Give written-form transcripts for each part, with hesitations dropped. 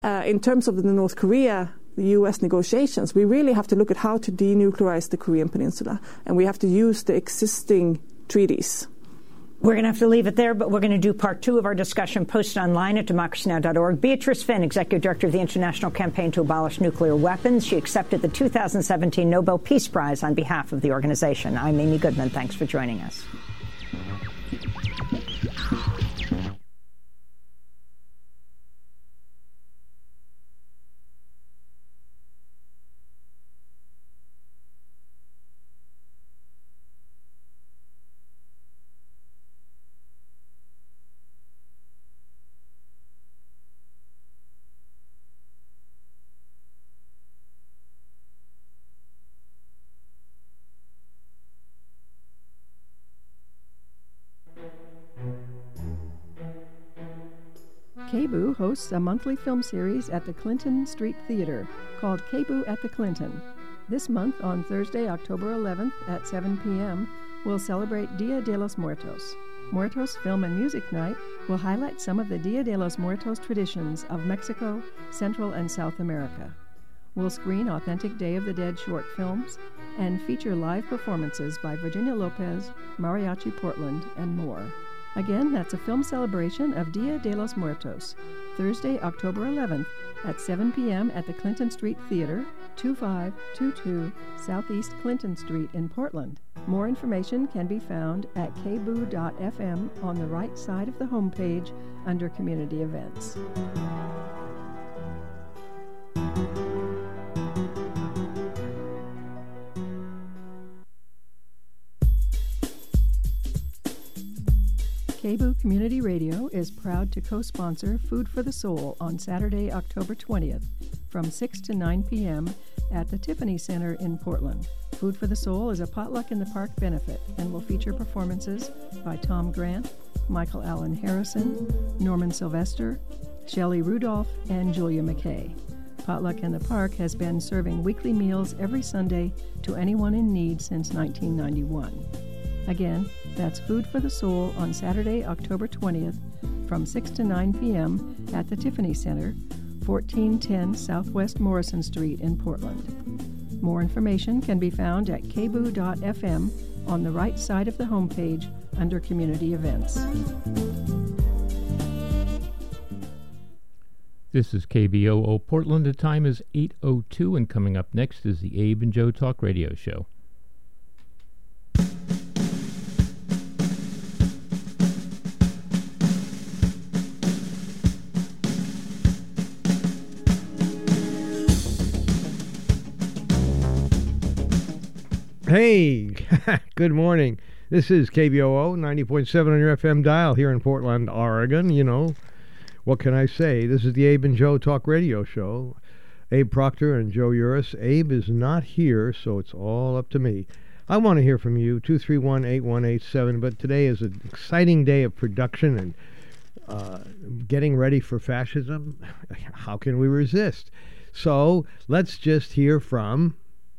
In terms of the North Korea, the U.S. negotiations, we really have to look at how to denuclearize the Korean Peninsula, and we have to use the existing treaties. We're going to have to leave it there, but we're going to do part 2 of our discussion posted online at democracynow.org. Beatrice Finn, Executive Director of the International Campaign to Abolish Nuclear Weapons. She accepted the 2017 Nobel Peace Prize on behalf of the organization. I'm Amy Goodman. Thanks for joining us. KBOO hosts a monthly film series at the Clinton Street Theater called KBOO at the Clinton. This month, on Thursday, October 11th at 7 p.m., we'll celebrate Dia de los Muertos. Muertos Film and Music Night will highlight some of the Dia de los Muertos traditions of Mexico, Central and South America. We'll screen authentic Day of the Dead short films and feature live performances by Virginia Lopez, Mariachi Portland, and more. Again, that's a film celebration of Dia de los Muertos, Thursday, October 11th at 7 p.m. at the Clinton Street Theater, 2522 Southeast Clinton Street in Portland. More information can be found at kboo.fm on the right side of the homepage under Community Events. KBOO Community Radio is proud to co-sponsor Food for the Soul on Saturday, October 20th from 6 to 9 p.m. at the Tiffany Center in Portland. Food for the Soul is a potluck in the park benefit and will feature performances by Tom Grant, Michael Allen Harrison, Norman Sylvester, Shelley Rudolph, and Julia McKay. Potluck in the Park has been serving weekly meals every Sunday to anyone in need since 1991. Again, that's Food for the Soul on Saturday, October 20th from 6 to 9 p.m. at the Tiffany Center, 1410 Southwest Morrison Street in Portland. More information can be found at kboo.fm on the right side of the homepage under Community Events. This is KBOO Portland. The time is 8:02, and coming up next is the Abe and Joe Talk Radio Show. Hey, good morning. This is KBOO 90.7 on your FM dial here in Portland, Oregon. You know, what can I say? This is the Abe and Joe Talk Radio Show. Abe Proctor and Joe Uris. Abe is not here, so it's all up to me. I want to hear from you, 231-8187, but today is an exciting day of production and getting ready for fascism. How can we resist? So let's just hear from...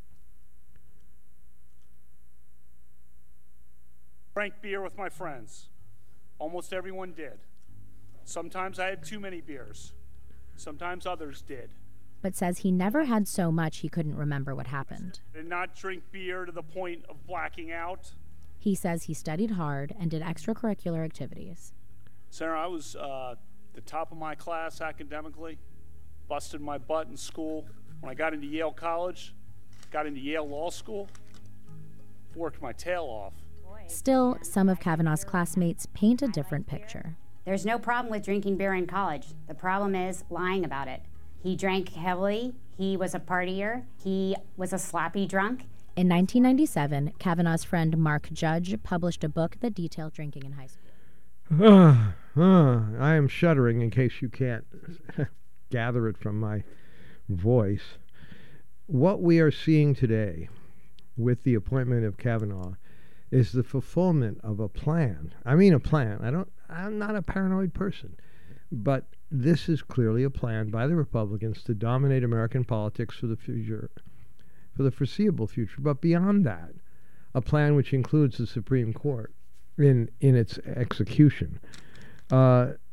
Drank beer with my friends. Almost everyone did. Sometimes I had too many beers. Sometimes others did. But says he never had so much he couldn't remember what happened. I did not drink beer to the point of blacking out. He says he studied hard and did extracurricular activities. Sarah, I was the top of my class academically, busted my butt in school. When I got into Yale College, got into Yale Law School, worked my tail off. Still, some of Kavanaugh's classmates paint a different picture. There's no problem with drinking beer in college. The problem is lying about it. He drank heavily. He was a partier. He was a sloppy drunk. In 1997, Kavanaugh's friend Mark Judge published a book that detailed drinking in high school. I am shuddering in case you can't gather it from my voice. What we are seeing today with the appointment of Kavanaugh is the fulfillment of a plan. I mean a plan. I'm not a paranoid person. But this is clearly a plan by the Republicans to dominate American politics for the future, for the foreseeable future. But beyond that, a plan which includes the Supreme Court in its execution.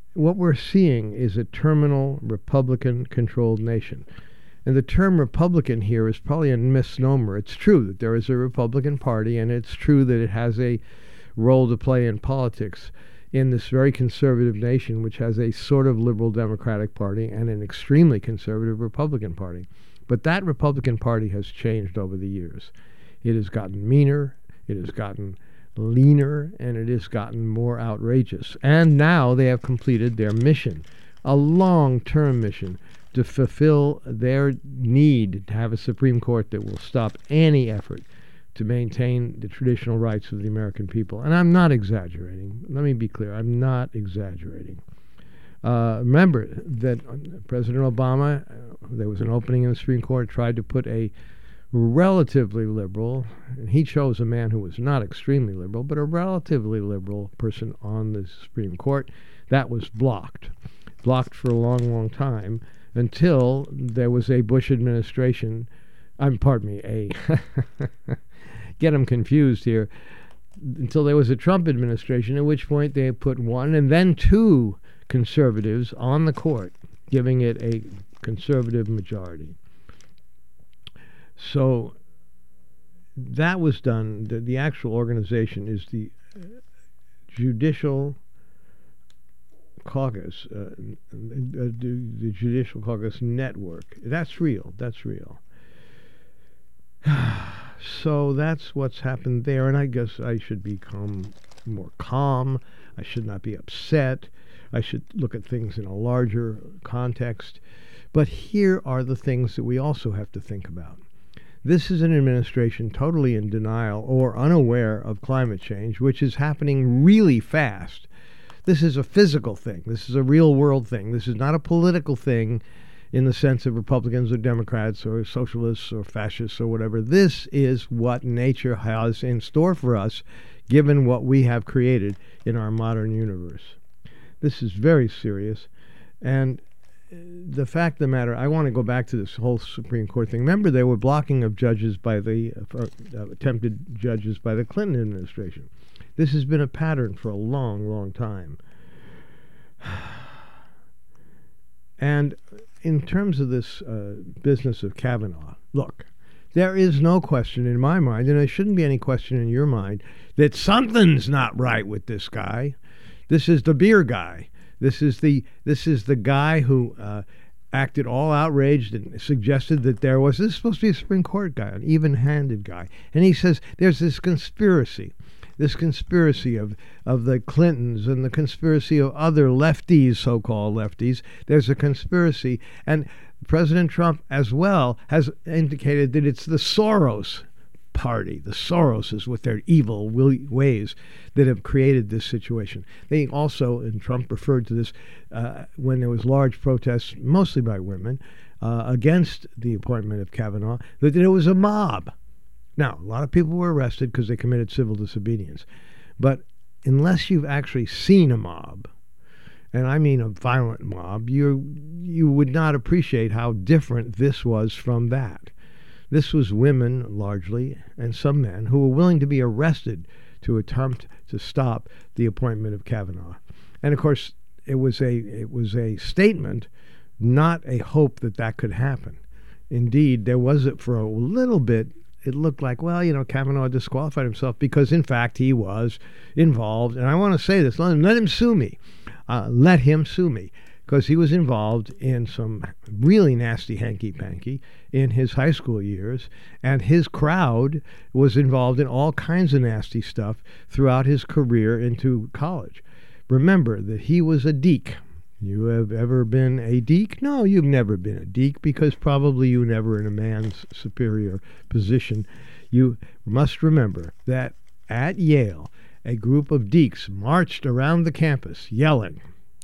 what we're seeing is a terminal Republican-controlled nation. And the term Republican here is probably a misnomer. It's true that there is a Republican Party, and it's true that it has a role to play in politics in this very conservative nation, which has a sort of liberal Democratic Party and an extremely conservative Republican Party. But that Republican Party has changed over the years. It has gotten meaner, it has gotten leaner, and it has gotten more outrageous. And now they have completed their mission, a long-term mission, to fulfill their need to have a Supreme Court that will stop any effort to maintain the traditional rights of the American people. And I'm not exaggerating. Let me be clear. I'm not exaggerating. Remember that President Obama, there was an opening in the Supreme Court, tried to put a relatively liberal, and he chose a man who was not extremely liberal, but a relatively liberal person on the Supreme Court. That was blocked for a long, long time, until there was a Bush administration, get them confused here, until there was a Trump administration, at which point they put one and then two conservatives on the court, giving it a conservative majority. So that was done. The actual organization is the Judicial Caucus, the Judicial Caucus Network. That's real. That's real. So that's what's happened there, and I guess I should become more calm. I should not be upset. I should look at things in a larger context. But here are the things that we also have to think about. This is an administration totally in denial or unaware of climate change, which is happening really fast. This is a physical thing. This is a real-world thing. This is not a political thing in the sense of Republicans or Democrats or socialists or fascists or whatever. This is what nature has in store for us, given what we have created in our modern universe. This is very serious. And the fact of the matter, I want to go back to this whole Supreme Court thing. Remember, there were blocking of judges by the attempted judges by the Clinton administration. This has been a pattern for a long, long time. And in terms of this business of Kavanaugh, look, there is no question in my mind, and there shouldn't be any question in your mind, that something's not right with this guy. This is the beer guy. This is the guy who acted all outraged and suggested that this is supposed to be a Supreme Court guy, an even-handed guy. And he says there's this conspiracy of the Clintons and the conspiracy of other lefties, so-called lefties. There's a conspiracy. And President Trump as well has indicated that it's the Soros party, the Soroses with their evil ways, that have created this situation. They also, and Trump referred to this when there was large protests, mostly by women, against the appointment of Kavanaugh, that it was a mob. Now, a lot of people were arrested because they committed civil disobedience. But unless you've actually seen a mob, and I mean a violent mob, you would not appreciate how different this was from that. This was women, largely, and some men, who were willing to be arrested to attempt to stop the appointment of Kavanaugh. And, of course, it was a statement, not a hope that could happen. Indeed, there was it for a little bit. It looked like, well, Kavanaugh disqualified himself because, in fact, he was involved. And I want to say this, let him sue me. Let him sue me. Because he was involved in some really nasty hanky-panky in his high school years, and his crowd was involved in all kinds of nasty stuff throughout his career into college. Remember that he was a deek. You have ever been a deek? No, you've never been a deek, because probably you were never in a man's superior position. You must remember that at Yale, a group of deeks marched around the campus yelling,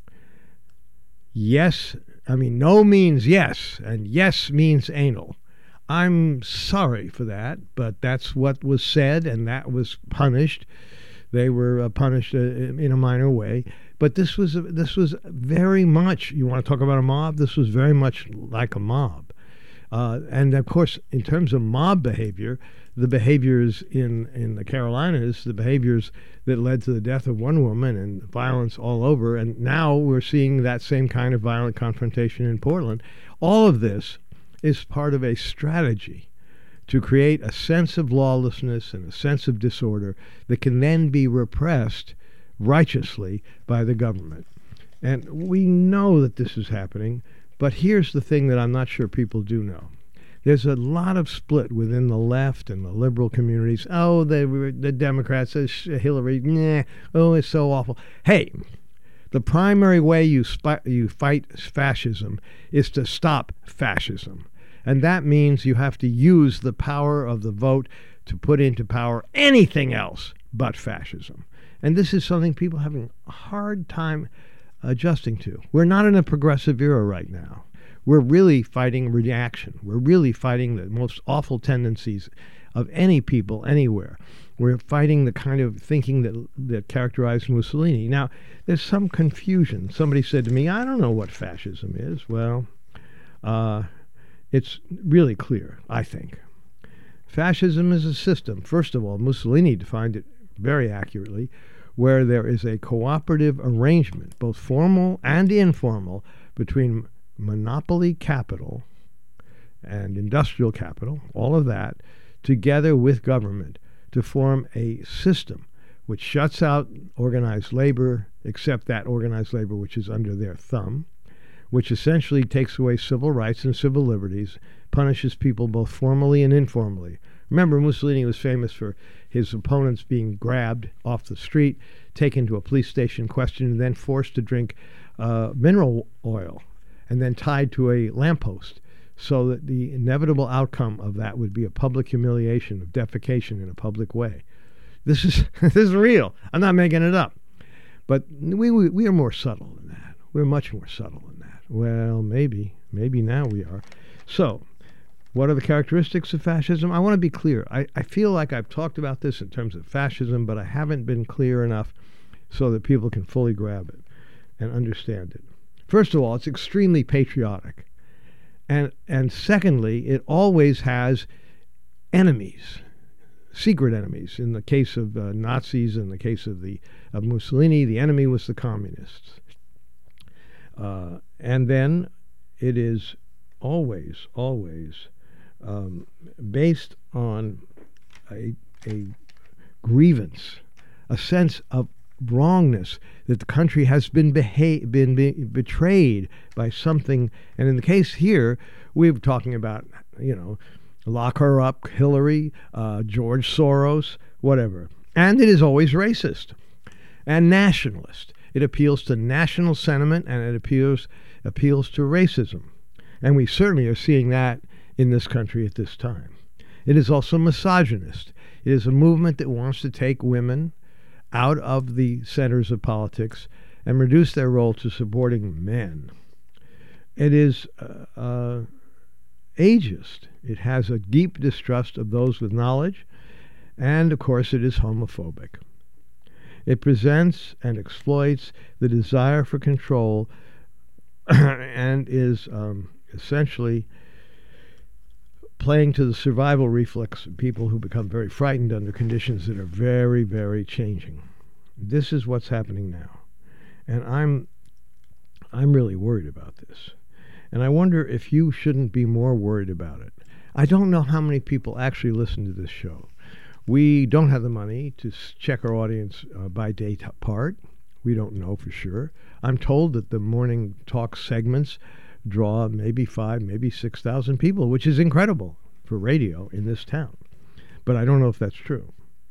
yes, no means yes, and yes means anal. I'm sorry for that, but that's what was said, and that was punished. They were punished in a minor way. But this was very much, you want to talk about a mob? This was very much like a mob. And of course, in terms of mob behavior, the behaviors in the Carolinas, the behaviors that led to the death of one woman and violence all over, and now we're seeing that same kind of violent confrontation in Portland. All of this is part of a strategy to create a sense of lawlessness and a sense of disorder that can then be repressed righteously by the government. And we know that this is happening, but here's the thing that I'm not sure people do know. There's a lot of split within the left and the liberal communities. Oh, the Democrats, Hillary, nah, oh, it's so awful. Hey, the primary way you fight fascism is to stop fascism. And that means you have to use the power of the vote to put into power anything else but fascism. And this is something people are having a hard time adjusting to. We're not in a progressive era right now. We're really fighting reaction. We're really fighting the most awful tendencies of any people anywhere. We're fighting the kind of thinking that characterized Mussolini. Now, there's some confusion. Somebody said to me, I don't know what fascism is. Well, it's really clear, I think. Fascism is a system. First of all, Mussolini defined it very accurately, where there is a cooperative arrangement, both formal and informal, between monopoly capital and industrial capital, all of that, together with government to form a system which shuts out organized labor, except that organized labor which is under their thumb, which essentially takes away civil rights and civil liberties, punishes people both formally and informally. Remember, Mussolini was famous for his opponents being grabbed off the street, taken to a police station, questioned, and then forced to drink mineral oil, and then tied to a lamppost, so that the inevitable outcome of that would be a public humiliation of defecation in a public way. This is real. I'm not making it up. But we are more subtle than that. We're much more subtle than that. Well, maybe now we are. So, what are the characteristics of fascism? I want to be clear. I feel like I've talked about this in terms of fascism, but I haven't been clear enough so that people can fully grab it and understand it. First of all, it's extremely patriotic. And secondly, it always has enemies, secret enemies. In the case of Nazis, in the case of Mussolini, the enemy was the communists. And then it is always based on a grievance, a sense of wrongness, that the country has been betrayed by something. And in the case here, we're talking about, lock her up, Hillary, George Soros, whatever. And it is always racist and nationalist. It appeals to national sentiment, and it appeals to racism. And we certainly are seeing that in this country at this time. It is also misogynist. It is a movement that wants to take women out of the centers of politics and reduce their role to supporting men. It is ageist. It has a deep distrust of those with knowledge, and of course it is homophobic. It presents and exploits the desire for control and is essentially playing to the survival reflex of people who become very frightened under conditions that are very, very changing. This is what's happening now. And I'm really worried about this. And I wonder if you shouldn't be more worried about it. I don't know how many people actually listen to this show. We don't have the money to check our audience by day part. We don't know for sure. I'm told that the morning talk segments draw maybe 5,000, maybe 6,000 people, which is incredible for radio in this town. But I don't know if that's true.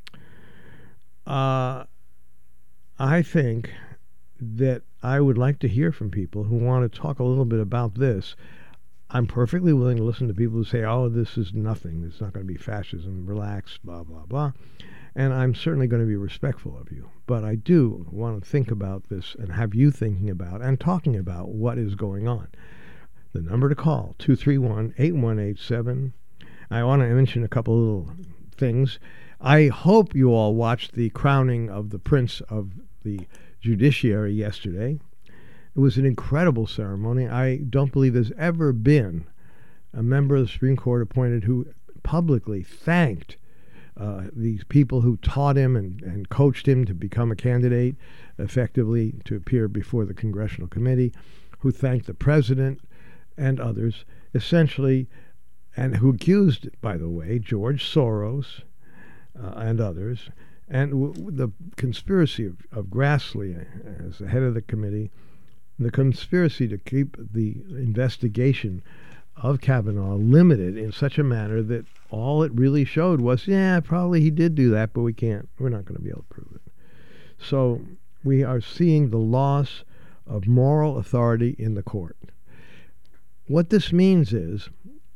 I think that I would like to hear from people who want to talk a little bit about this. I'm perfectly willing to listen to people who say, oh, this is nothing. It's not going to be fascism. Relax, blah, blah, blah. And I'm certainly going to be respectful of you. But I do want to think about this and have you thinking about and talking about what is going on. The number to call, 231-8187. I want to mention a couple little things. I hope you all watched the crowning of the Prince of the Judiciary yesterday. It was an incredible ceremony. I don't believe there's ever been a member of the Supreme Court appointed who publicly thanked these people who taught him and coached him to become a candidate, effectively to appear before the Congressional Committee, who thanked the president and others, essentially, and who accused, by the way, George Soros and others, and the conspiracy of Grassley as the head of the committee, the conspiracy to keep the investigation of Kavanaugh limited in such a manner that all it really showed was, yeah, probably he did do that, but we're not going to be able to prove it. So we are seeing the loss of moral authority in the court. What this means is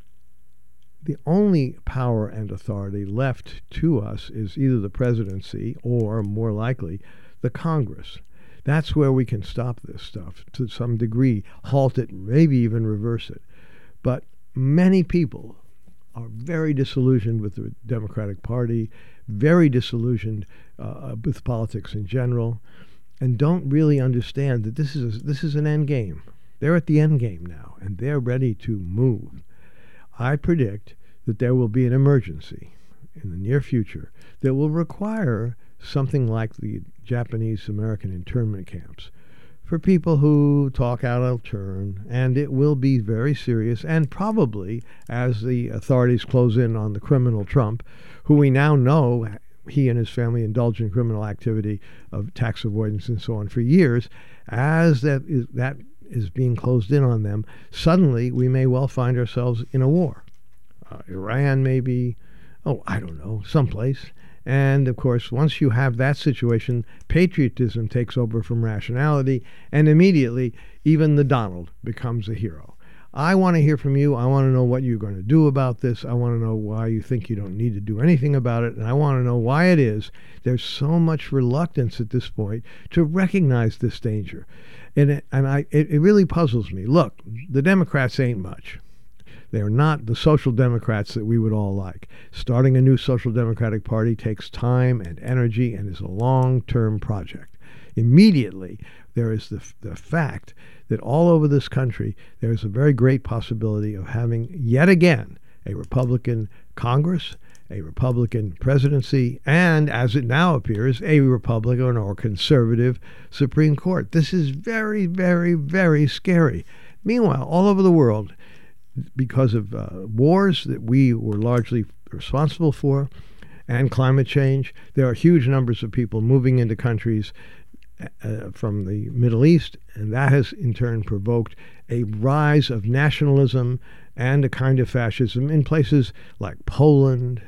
the only power and authority left to us is either the presidency or, more likely, the Congress. That's where we can stop this stuff to some degree, halt it, maybe even reverse it. But many people are very disillusioned with the Democratic Party, very disillusioned with politics in general, and don't really understand that this is an end game. They're at the end game now, and they're ready to move. I predict that there will be an emergency in the near future that will require something like the Japanese-American internment camps for people who talk out of turn, and it will be very serious, and probably, as the authorities close in on the criminal Trump, who we now know he and his family indulged in criminal activity of tax avoidance and so on for years, as that is being closed in on them, suddenly we may well find ourselves in a war. Iran maybe, I don't know, someplace. And, of course, once you have that situation, patriotism takes over from rationality, and immediately even the Donald becomes a hero. I want to hear from you. I want to know what you're going to do about this. I want to know why you think you don't need to do anything about it. And I want to know why it is there's so much reluctance at this point to recognize this danger. And it really puzzles me. Look, the Democrats ain't much. They are not the social democrats that we would all like. Starting a new social democratic party takes time and energy and is a long-term project. Immediately, there is the fact that all over this country, there is a very great possibility of having, yet again, a Republican Congress, a Republican presidency, and, as it now appears, a Republican or conservative Supreme Court. This is very, very, very scary. Meanwhile, all over the world, because of wars that we were largely responsible for and climate change, there are huge numbers of people moving into countries from the Middle East, and that has in turn provoked a rise of nationalism and a kind of fascism in places like Poland,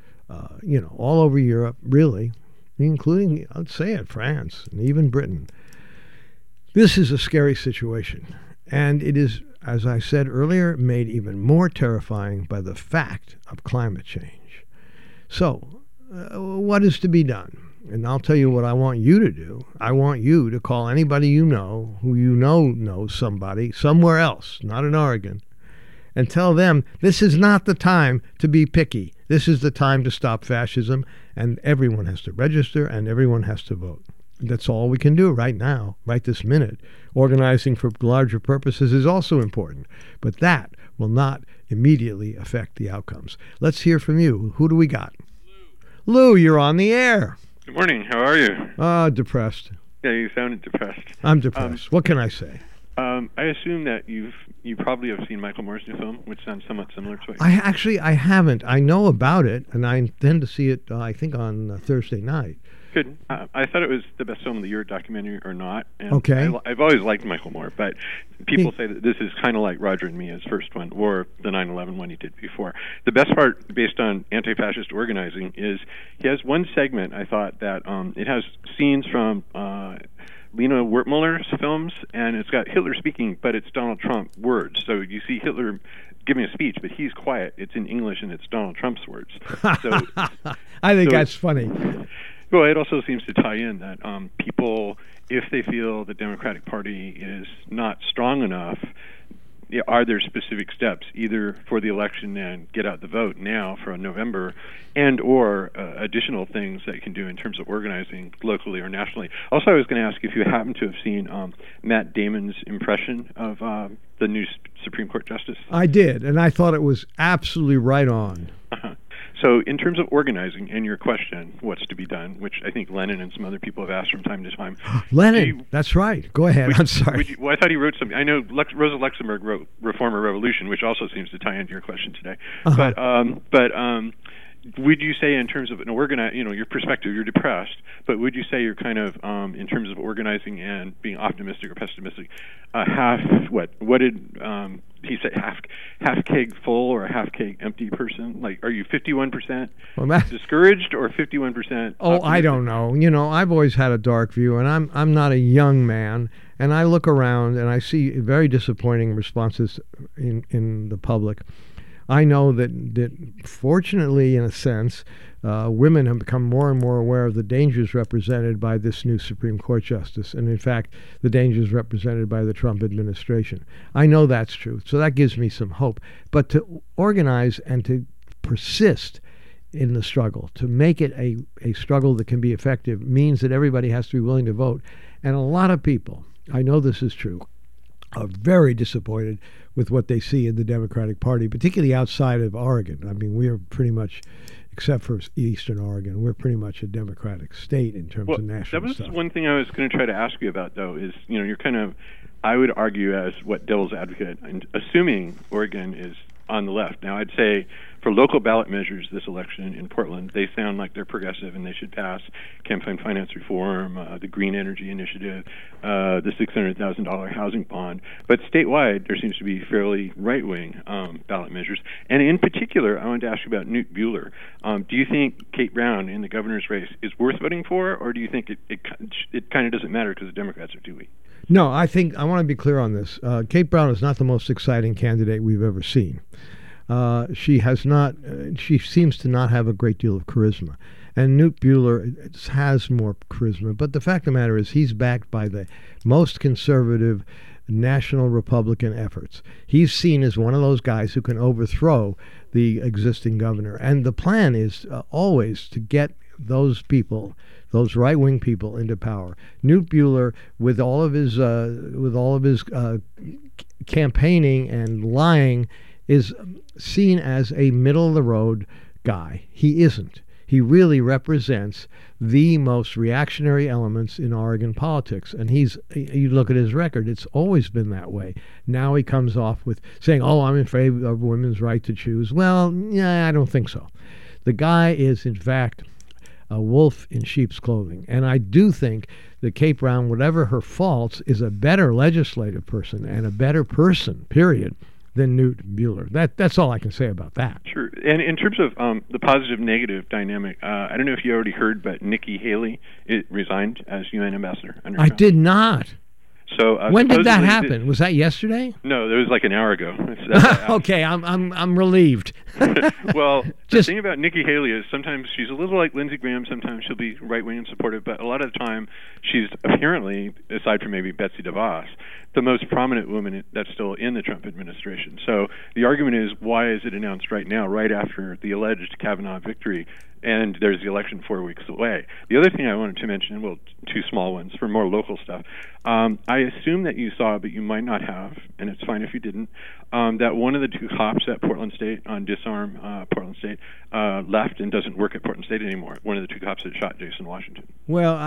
all over Europe, really, including, I'd say it, France and even Britain. This is a scary situation, and it is, as I said earlier, made even more terrifying by the fact of climate change. So, what is to be done? And I'll tell you what I want you to do. I want you to call anybody you know who you know knows somebody somewhere else, not in Oregon, and tell them this is not the time to be picky. This is the time to stop fascism, and everyone has to register and everyone has to vote. That's all we can do right now, right this minute. Organizing for larger purposes is also important, but that will not immediately affect the outcomes. Let's hear from you. Who do we got? Lou, you're on the air. Good morning. How are you? Depressed. Yeah, you sounded depressed. I'm depressed. What can I say? I assume that you probably have seen Michael Moore's new film, which sounds somewhat similar to it. I haven't. I know about it, and I intend to see it, I think, on Thursday night. Good. I thought it was the best film of the year, documentary or not. And okay. I've always liked Michael Moore, but people say that this is kind of like Roger and Me, his first one, or the 9/11 one he did before. The best part, based on anti-fascist organizing, is he has one segment, I thought, that it has scenes from Lena Wertmüller's films, and it's got Hitler speaking, but it's Donald Trump words. So you see Hitler giving a speech, but he's quiet. It's in English, and it's Donald Trump's words. So I think that's funny. Well, it also seems to tie in that people, if they feel the Democratic Party is not strong enough, are there specific steps either for the election and get out the vote now for November, and or additional things that you can do in terms of organizing locally or nationally? Also, I was going to ask if you happen to have seen Matt Damon's impression of the new Supreme Court Justice. I did, and I thought it was absolutely right on. So in terms of organizing, and your question, what's to be done, which I think Lenin and some other people have asked from time to time. Lenin, that's right. Go ahead. I'm sorry. Well, I thought he wrote something. I know Rosa Luxemburg wrote Reform or Revolution, which also seems to tie into your question today. But would you say, in terms of an your perspective, you're depressed, but would you say you're kind of, in terms of organizing and being optimistic or pessimistic, what did he say, half keg full or a half keg empty person? Like, are you 51% discouraged or 51%? Oh, I don't know. I've always had a dark view, and I'm not a young man, and I look around and I see very disappointing responses in the public. I know that fortunately, in a sense, women have become more and more aware of the dangers represented by this new Supreme Court justice, and in fact, the dangers represented by the Trump administration. I know that's true, so that gives me some hope. But to organize and to persist in the struggle, to make it a struggle that can be effective, means that everybody has to be willing to vote. And a lot of people, I know this is true, are very disappointed with what they see in the Democratic Party, particularly outside of Oregon. I mean, we are pretty much, except for Eastern Oregon, we're pretty much a Democratic state in terms of national stuff. That was one thing I was going to try to ask you about, though, is, you're kind of, I would argue as what devil's advocate, and assuming Oregon is on the left. Now, I'd say for local ballot measures this election in Portland, they sound like they're progressive and they should pass campaign finance reform, the Green Energy Initiative, the $600,000 housing bond. But statewide, there seems to be fairly right-wing ballot measures. And in particular, I wanted to ask you about Newt Buehler. Do you think Kate Brown in the governor's race is worth voting for, or do you think it kind of doesn't matter because the Democrats are too weak? No, I want to be clear on this. Kate Brown is not the most exciting candidate we've ever seen. She seems to not have a great deal of charisma. And Newt Buehler has more charisma. But the fact of the matter is he's backed by the most conservative national Republican efforts. He's seen as one of those guys who can overthrow the existing governor. And the plan is always to get those people, those right-wing people, into power. Newt Buehler, with all of his campaigning and lying, is seen as a middle-of-the-road guy. He isn't. He really represents the most reactionary elements in Oregon politics. And you look at his record, it's always been that way. Now he comes off with saying, I'm in favor of women's right to choose. Well, yeah, I don't think so. The guy is, in fact, a wolf in sheep's clothing. And I do think that Kate Brown, whatever her faults, is a better legislative person and a better person, period, than Newt Buehler. That's all I can say about that. Sure. And in terms of the positive-negative dynamic, I don't know if you already heard, but Nikki Haley resigned as UN ambassador. I did not. So when did that happen? Was that yesterday? No, it was like an hour ago. Okay, I'm relieved. Well, the thing about Nikki Haley is sometimes she's a little like Lindsey Graham. Sometimes she'll be right-wing and supportive, but a lot of the time she's apparently, aside from maybe Betsy DeVos, the most prominent woman that's still in the Trump administration. So the argument is, why is it announced right now, right after the alleged Kavanaugh victory, and there's the election 4 weeks away? The other thing I wanted to mention, well, two small ones for more local stuff. I assume that you saw, but you might not have, and it's fine if you didn't, that one of the two cops at Portland State on Disarm Portland State left and doesn't work at Portland State anymore. One of the two cops that shot Jason Washington. Well,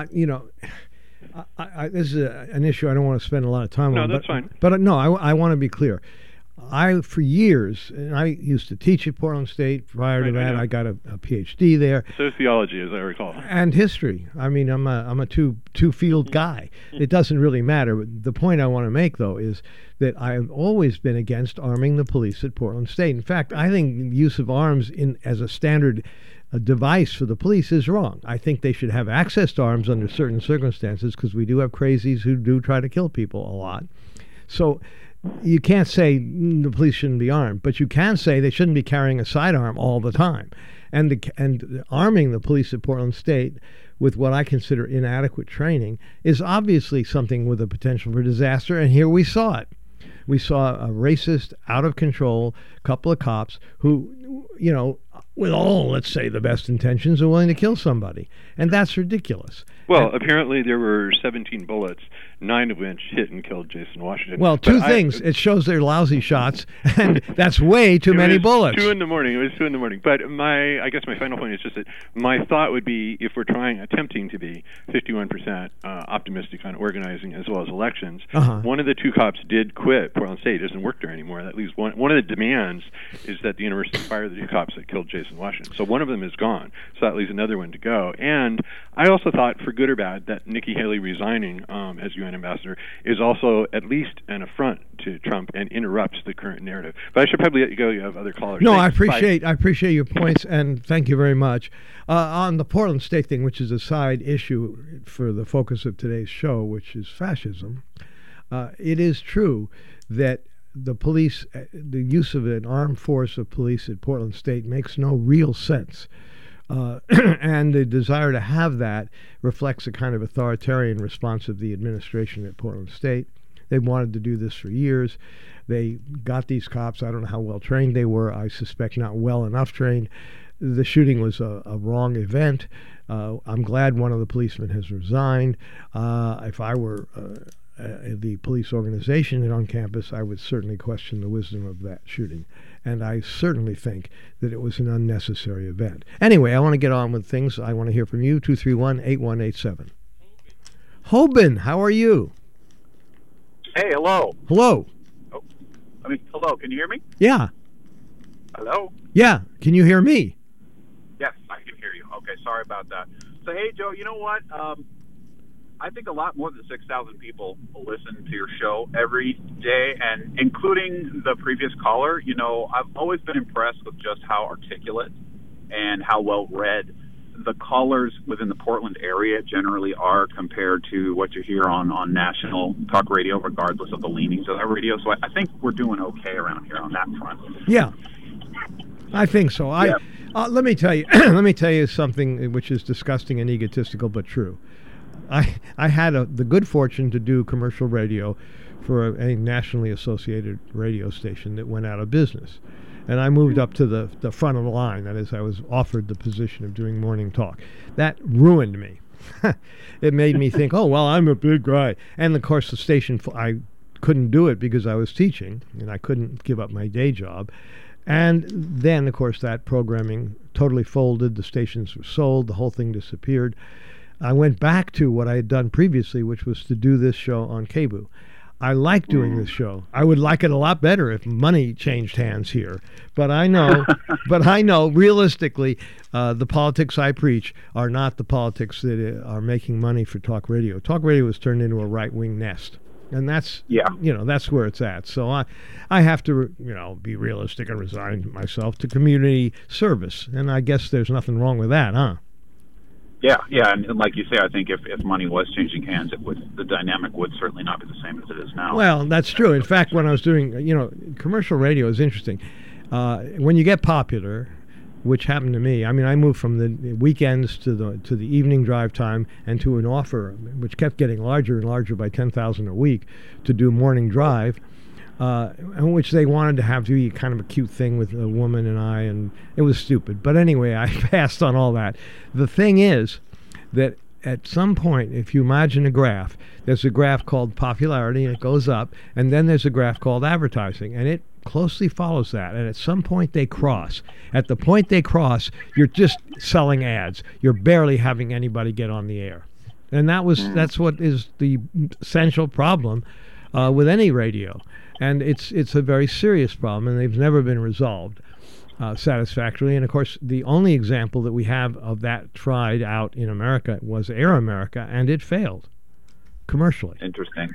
this is an issue I don't want to spend a lot of time on. No, that's fine. But no, I want to be clear. For years, and I used to teach at Portland State. Prior to that, I got a PhD there. Sociology, as I recall. And history. I mean, I'm a two-field guy. It doesn't really matter. The point I want to make, though, is that I've always been against arming the police at Portland State. In fact, I think use of arms as a standard device for the police is wrong. I think they should have access to arms under certain circumstances, because we do have crazies who do try to kill people a lot. So you can't say the police shouldn't be armed, but you can say they shouldn't be carrying a sidearm all the time. And arming the police at Portland State with what I consider inadequate training is obviously something with a potential for disaster, and here we saw it. We saw a racist, out of control couple of cops who, you know, with all, let's say, the best intentions, are willing to kill somebody. And that's ridiculous. Well, apparently there were 17 bullets, 9 of which hit and killed Jason Washington. Well, two things. It shows they're lousy shots, and that's way too many bullets. 2 in the morning. It was 2 in the morning. But I guess my final point is just that my thought would be, if we're attempting to be 51% optimistic on organizing as well as elections, one of the 2 cops did quit Portland State. It doesn't work there anymore. That leaves one of the demands is that the university fire the 2 cops that killed Jason Washington. So one of them is gone. So that leaves another one to go. And I also thought, for good or bad, that Nikki Haley resigning as UN ambassador is also at least an affront to Trump and interrupts the current narrative. But I should probably let you go. You have other callers. No, I appreciate your points, and thank you very much. On the Portland State thing, which is a side issue for the focus of today's show, which is fascism, it is true that the police, the use of an armed force of police at Portland State makes no real sense. And the desire to have that reflects a kind of authoritarian response of the administration at Portland State. They wanted to do this for years. They got these cops. I don't know how well trained they were. I suspect not well enough trained. The shooting was a wrong event. I'm glad one of the policemen has resigned. If I were the police organization on campus, I would certainly question the wisdom of that shooting. And I certainly think that it was an unnecessary event. Anyway, I want to get on with things. I want to hear from you, 231-8187. Hoban, how are you? Hey, hello. Hello. Oh, hello. Can you hear me? Yeah. Hello? Yeah. Can you hear me? Yes, I can hear you. Okay, sorry about that. So, hey, Joe, you know what? I think a lot more than 6,000 people listen to your show every day, and including the previous caller. You know, I've always been impressed with just how articulate and how well read the callers within the Portland area generally are compared to what you hear on national talk radio, regardless of the leanings of that radio. So I think we're doing okay around here on that front. Yeah, I think so. Let me tell you, let me tell you something which is disgusting and egotistical, but true. I had the good fortune to do commercial radio for a nationally associated radio station that went out of business. And I moved up to the front of the line. That is, I was offered the position of doing morning talk. That ruined me. It made me think, oh, well, I'm a big guy. And, of course, the station, I couldn't do it because I was teaching, and I couldn't give up my day job. And then, of course, that programming totally folded. The stations were sold. The whole thing disappeared. I went back to what I had done previously, which was to do this show on KBOO. I like doing this show. I would like it a lot better if money changed hands here. But I know, realistically, the politics I preach are not the politics that are making money for talk radio. Talk radio has turned into a right-wing nest. And that's, that's where it's at. So I have to, be realistic and resign myself to community service. And I guess there's nothing wrong with that, huh? Yeah, and like you say, I think if money was changing hands, the dynamic would certainly not be the same as it is now. Well, that's true. In fact, when I was doing, commercial radio is interesting. When you get popular, which happened to me, I mean, I moved from the weekends to the evening drive time and to an offer, which kept getting larger and larger by 10,000 a week, to do morning drive. In which they wanted to have to be kind of a cute thing with a woman and I, and it was stupid. But anyway, I passed on all that. The thing is that at some point, if you imagine a graph, there's a graph called popularity, and it goes up, and then there's a graph called advertising, and it closely follows that. And at some point, they cross. At the point they cross, you're just selling ads. You're barely having anybody get on the air. And that's what is the essential problem with any radio. And it's a very serious problem, and they've never been resolved satisfactorily. And, of course, the only example that we have of that tried out in America was Air America, and it failed commercially. Interesting.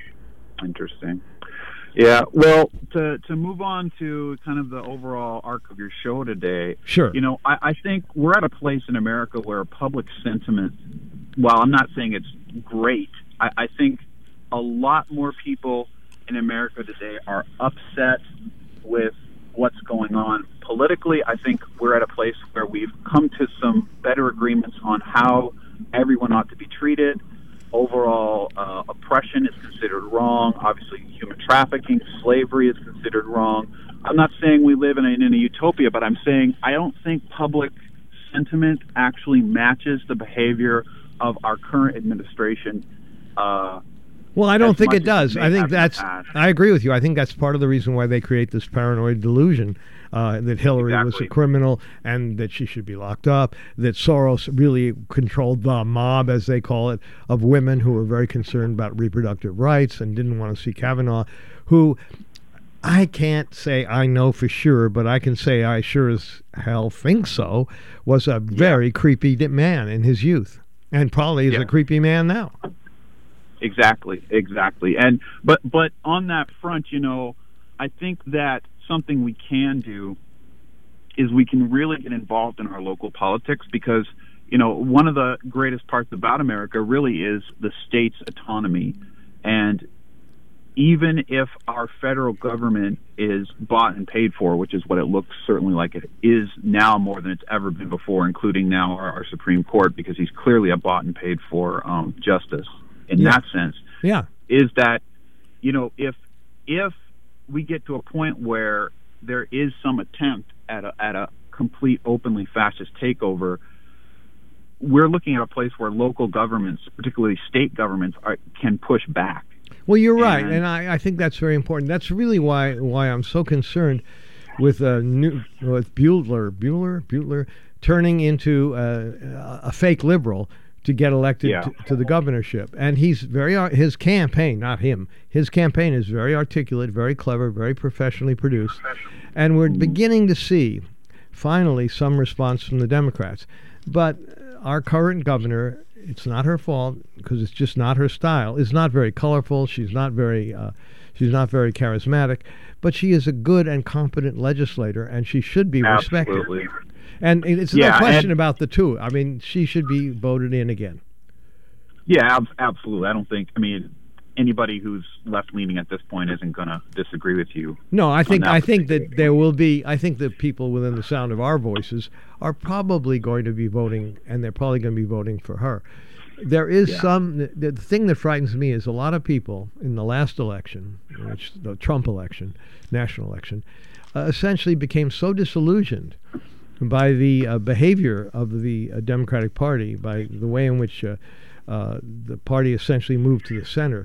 Yeah, well, to move on to kind of the overall arc of your show today, sure. I think we're at a place in America where public sentiment, while I'm not saying it's great, I think a lot more people in America today are upset with what's going on politically. I think we're at a place where we've come to some better agreements on how everyone ought to be treated. Overall, oppression is considered wrong. Obviously, human trafficking, slavery is considered wrong. I'm not saying we live in a utopia, but I'm saying I don't think public sentiment actually matches the behavior of our current administration. Well, I don't think it does. I think I agree with you. I think that's part of the reason why they create this paranoid delusion that Hillary was a criminal and that she should be locked up, that Soros really controlled the mob, as they call it, of women who were very concerned about reproductive rights and didn't want to see Kavanaugh, who I can't say I know for sure, but I can say I sure as hell think so, was a very creepy man in his youth, and probably is a creepy man now. Exactly. And but on that front, I think that something we can do is we can really get involved in our local politics, because one of the greatest parts about America really is the state's autonomy. And even if our federal government is bought and paid for, which is what it looks certainly like it is now more than it's ever been before, including now our Supreme Court, because he's clearly a bought and paid for justice. In that sense, is that if we get to a point where there is some attempt at a complete openly fascist takeover, we're looking at a place where local governments, particularly state governments, can push back. Well, you're right, and I think that's very important. That's really why I'm so concerned with Bueller turning into a fake liberal to get elected to the governorship. And he's his campaign, not him, his campaign is very articulate, very clever, very professionally produced. And we're beginning to see, finally, some response from the Democrats. But our current governor, it's not her fault, because it's just not her style, is not very colorful. She's not very charismatic, but she is a good and competent legislator, and she should be respected. And it's no question about the two. I mean, she should be voted in again. Yeah, absolutely. I don't think, anybody who's left-leaning at this point isn't going to disagree with you. No, I think that there will be, I think that people within the sound of our voices are probably going to be voting, and they're probably going to be voting for her. There is the thing that frightens me is a lot of people in the last election, the Trump election, national election, essentially became so disillusioned by the behavior of the Democratic Party, by the way in which the party essentially moved to the center.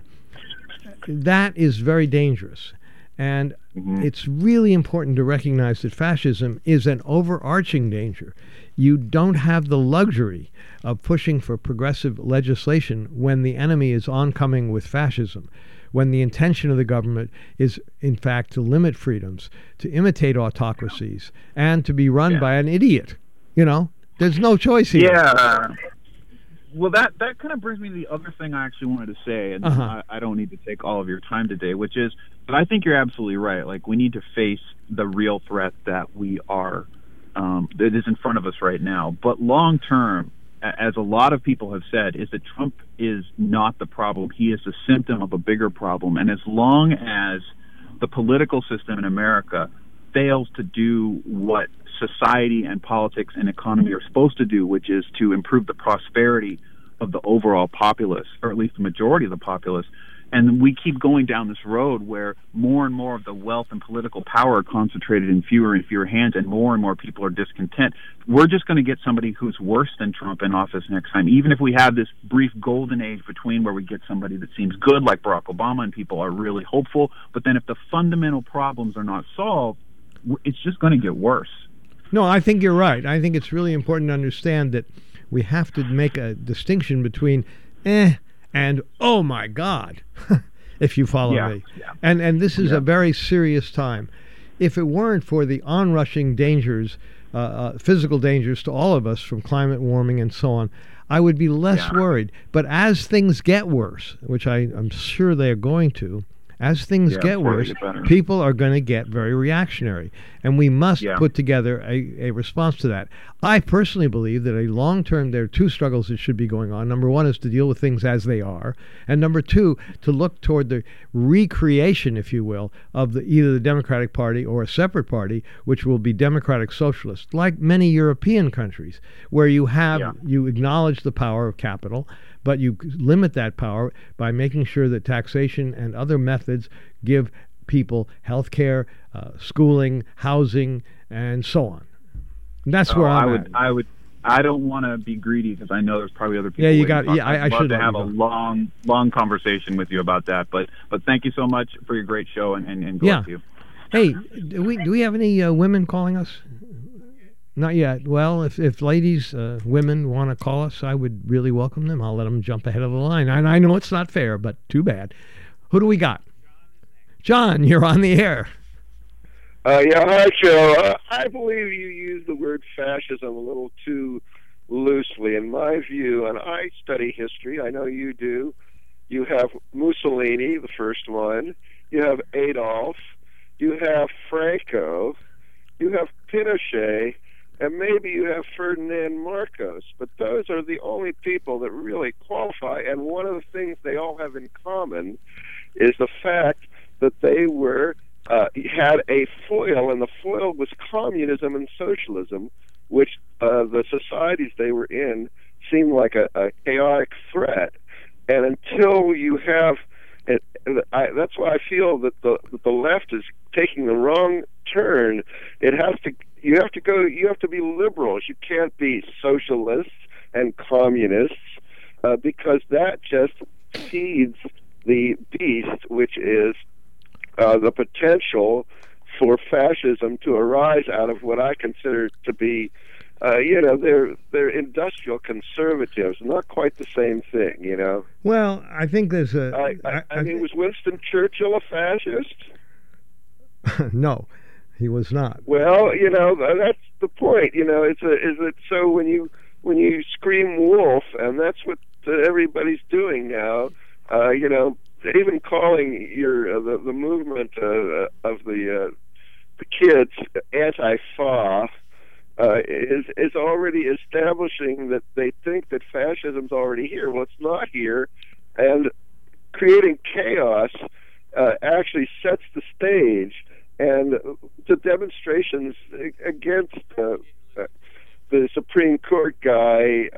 That is very dangerous. And it's really important to recognize that fascism is an overarching danger. You don't have the luxury of pushing for progressive legislation when the enemy is oncoming with fascism, when the intention of the government is, in fact, to limit freedoms, to imitate autocracies, and to be run by an idiot. There's no choice here. Yeah. Well, that kind of brings me to the other thing I actually wanted to say, and I don't need to take all of your time today, which is, but I think you're absolutely right. Like, we need to face the real threat that we are, that is in front of us right now. But long term, as a lot of people have said, is that Trump is not the problem. He is a symptom of a bigger problem. And as long as the political system in America fails to do what society and politics and economy are supposed to do, which is to improve the prosperity of the overall populace, or at least the majority of the populace, and we keep going down this road where more and more of the wealth and political power are concentrated in fewer and fewer hands, and more people are discontent, we're just going to get somebody who's worse than Trump in office next time. Even if we have this brief golden age between where we get somebody that seems good, like Barack Obama, and people are really hopeful, but then if the fundamental problems are not solved, it's just going to get worse. No, I think you're right. I think it's really important to understand that we have to make a distinction between and oh my God, if you follow me. Yeah. And this is a very serious time. If it weren't for the onrushing dangers, physical dangers to all of us from climate warming and so on, I would be less worried. But as things get worse, which I'm sure they are going to, as things get worse, people are going to get very reactionary. And we must put together a response to that. I personally believe that there are two struggles that should be going on. Number one is to deal with things as they are. And number two, to look toward the recreation, if you will, of either the Democratic Party or a separate party, which will be Democratic Socialist, like many European countries, where you have you acknowledge the power of capital, but you limit that power by making sure that taxation and other methods give people health care, schooling, housing, and so on. And that's where I don't want to be greedy because I know there's probably other people. Yeah, you got. Yeah, I'd love should to have a long conversation with you about that. But thank you so much for your great show and good luck to you. Hey, do we have any women calling us? Not yet. Well, if ladies, women want to call us, I would really welcome them. I'll let them jump ahead of the line. And I know it's not fair, but too bad. Who do we got? John, you're on the air. Yeah, hi, Joe. I believe you use the word fascism a little too loosely. In my view, and I study history, I know you do, you have Mussolini, the first one, you have Adolf, you have Franco, you have Pinochet, and maybe you have Ferdinand Marcos. But those are the only people that really qualify, and one of the things they all have in common is the fact that they were had a foil, and the foil was communism and socialism, which the societies they were in seemed like a chaotic threat. And until you have, that's why I feel that the left is taking the wrong turn. You have to be liberals. You can't be socialists and communists because that just feeds the beast, which is the potential for fascism to arise out of what I consider to be, they're industrial conservatives, not quite the same thing, you know. Well, I think there's I mean, was Winston Churchill a fascist? No, he was not. Well, that's the point. Is it so when you scream wolf, and that's what everybody's doing now, even calling the movement of the kids anti-fa is already establishing that they think that fascism's already here. Well, it's not here, and creating chaos actually sets the stage. And the demonstrations against the Supreme Court guy,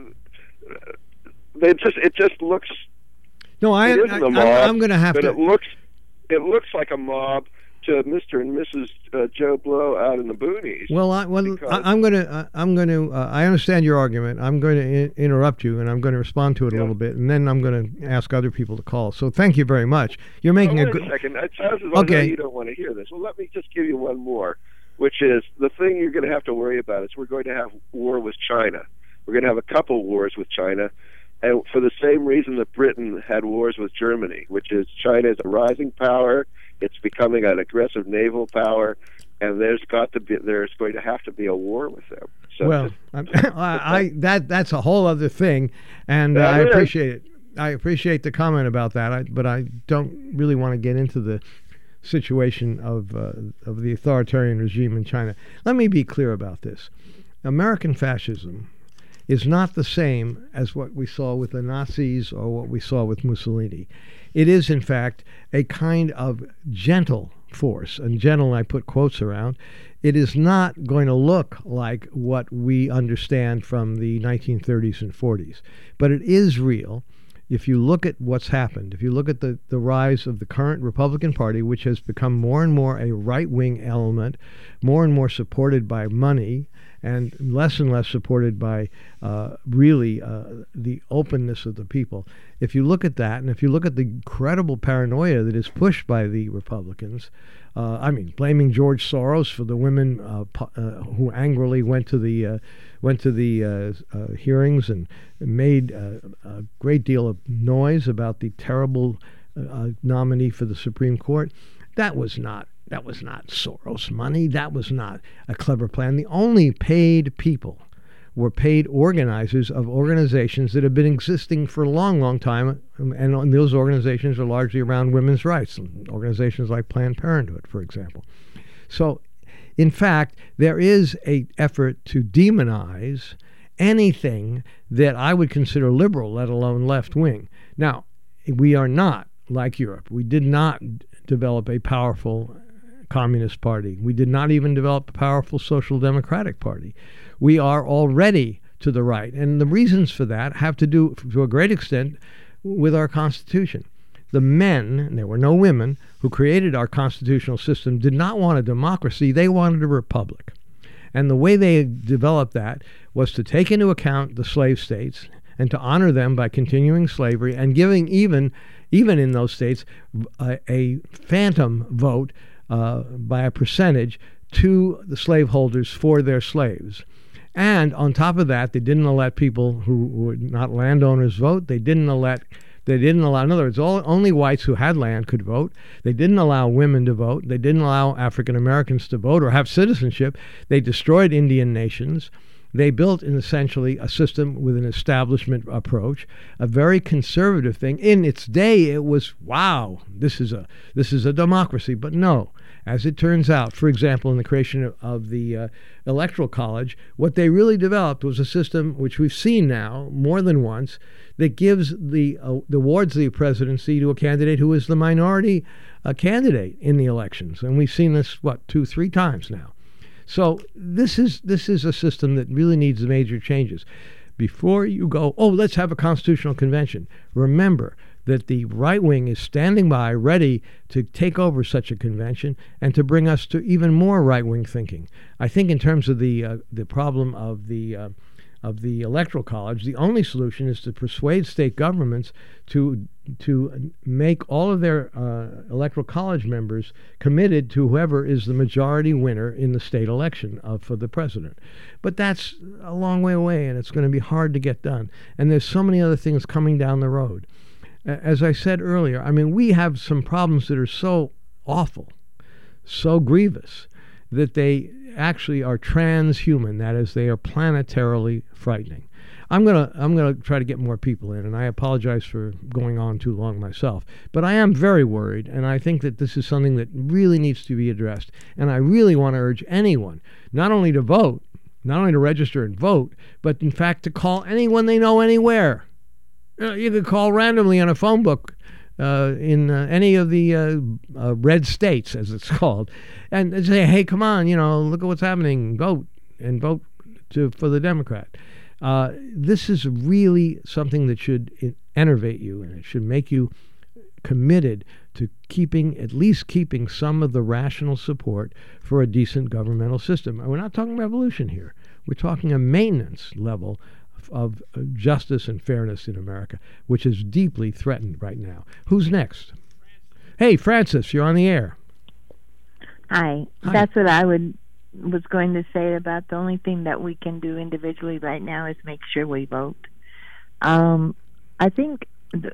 it just looks. No, I'm going to have but to. It looks like a mob to Mr. and Mrs. Joe Blow out in the boonies. Well, I'm going to. I understand your argument. I'm going to interrupt you, and I'm going to respond to it a little bit, and then I'm going to ask other people to call. So, thank you very much. You're making a good. Wait a second. It sounds as though you don't want to hear this. Well, let me just give you one more, which is the thing you're going to have to worry about is we're going to have war with China. We're going to have a couple wars with China. And for the same reason that Britain had wars with Germany, which is China is a rising power, it's becoming an aggressive naval power, and there's going to have to be a war with them. So well, that's a whole other thing, and I appreciate it. I appreciate the comment about that, but I don't really want to get into the situation of the authoritarian regime in China. Let me be clear about this: American fascism is not the same as what we saw with the Nazis or what we saw with Mussolini. It is, in fact, a kind of gentle force, and gentle I put quotes around. It is not going to look like what we understand from the 1930s and 40s, but it is real. If you look at what's happened, if you look at the rise of the current Republican Party, which has become more and more a right-wing element, more and more supported by money, and less supported by the openness of the people. If you look at that, and if you look at the incredible paranoia that is pushed by the Republicans, blaming George Soros for the women who angrily went to the hearings and made a great deal of noise about the terrible nominee for the Supreme Court, that was not Soros money. That was not a clever plan. The only paid people were paid organizers of organizations that have been existing for a long, long time, and those organizations are largely around women's rights, organizations like Planned Parenthood, for example. So, in fact, there is an effort to demonize anything that I would consider liberal, let alone left-wing. Now, we are not like Europe. We did not develop a powerful Communist Party. We did not even develop a powerful Social Democratic Party. We are already to the right. And the reasons for that have to do, to a great extent, with our Constitution. The men, and there were no women, who created our constitutional system did not want a democracy. They wanted a republic. And the way they developed that was to take into account the slave states and to honor them by continuing slavery and giving even in those states a phantom vote by a percentage to the slaveholders for their slaves. And on top of that, they didn't let people who were not landowners vote. They didn't allow, in other words, only whites who had land could vote. They didn't allow women to vote. They didn't allow African Americans to vote or have citizenship. They destroyed Indian nations. They built essentially a system with an establishment approach, a very conservative thing. In its day, it was, wow, this is a democracy. But no, as it turns out, for example, in the creation of the Electoral College, what they really developed was a system which we've seen now more than once that gives the awards the presidency to a candidate who is the minority candidate in the elections. And we've seen this, 2-3 times now. So this is a system that really needs major changes. Before you go, let's have a constitutional convention, remember that the right wing is standing by ready to take over such a convention and to bring us to even more right wing thinking. I think in terms of the problem of the Electoral College, the only solution is to persuade state governments to make all of their Electoral College members committed to whoever is the majority winner in the state election for the president. But that's a long way away, and it's going to be hard to get done. And there's so many other things coming down the road. As I said earlier, I mean, we have some problems that are so awful, so grievous, that they actually are transhuman. That is, they are planetarily frightening. I'm gonna try to get more people in, and I apologize for going on too long myself. But I am very worried, and I think that this is something that really needs to be addressed. And I really want to urge anyone not only to vote, not only to register and vote, but in fact to call anyone they know anywhere. You could call randomly on a phone book in any of the red states, as it's called, and say, hey, come on, look at what's happening. Vote, and vote for the Democrat. This is really something that should enervate you, and it should make you committed to at least keeping some of the rational support for a decent governmental system. And we're not talking revolution here. We're talking a maintenance level of justice and fairness in America, which is deeply threatened right now. Who's next? Hey, Francis, you're on the air. Hi. That's what I was going to say about the only thing that we can do individually right now is make sure we vote. I think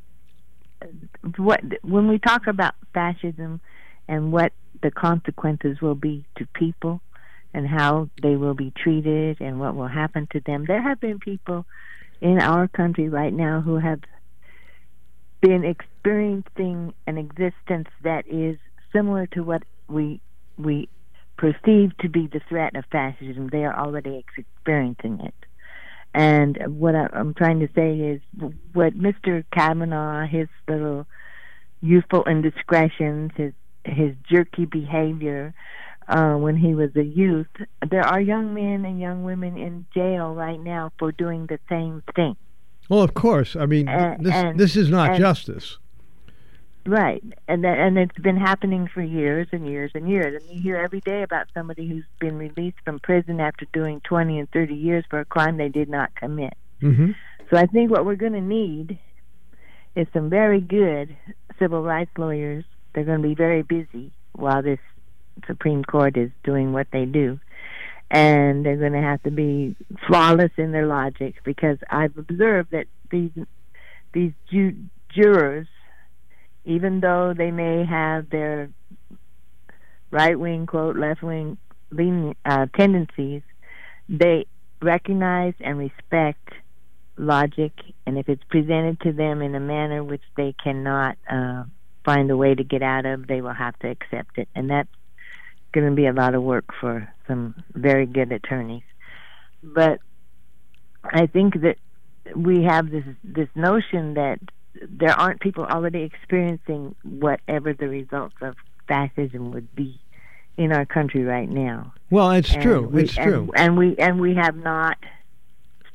when we talk about fascism and what the consequences will be to people, and how they will be treated and what will happen to them. There have been people in our country right now who have been experiencing an existence that is similar to what we perceive to be the threat of fascism. They are already experiencing it. And what I'm trying to say is what Mr. Kavanaugh, his little youthful indiscretions, his jerky behavior, when he was a youth, there are young men and young women in jail right now for doing the same thing. Well, of course. I mean, this is not justice. Right. And it's been happening for years and years and years. And you hear every day about somebody who's been released from prison after doing 20 and 30 years for a crime they did not commit. Mm-hmm. So I think what we're going to need is some very good civil rights lawyers. They're going to be very busy while this Supreme Court is doing what they do, and they're going to have to be flawless in their logic, because I've observed that these jurors, even though they may have their right-wing, quote, left-wing tendencies, they recognize and respect logic, and if it's presented to them in a manner which they cannot find a way to get out of, they will have to accept it. And that's going to be a lot of work for some very good attorneys. But I think that we have this notion that there aren't people already experiencing whatever the results of fascism would be in our country right now. Well, it's true. It's true. And we have not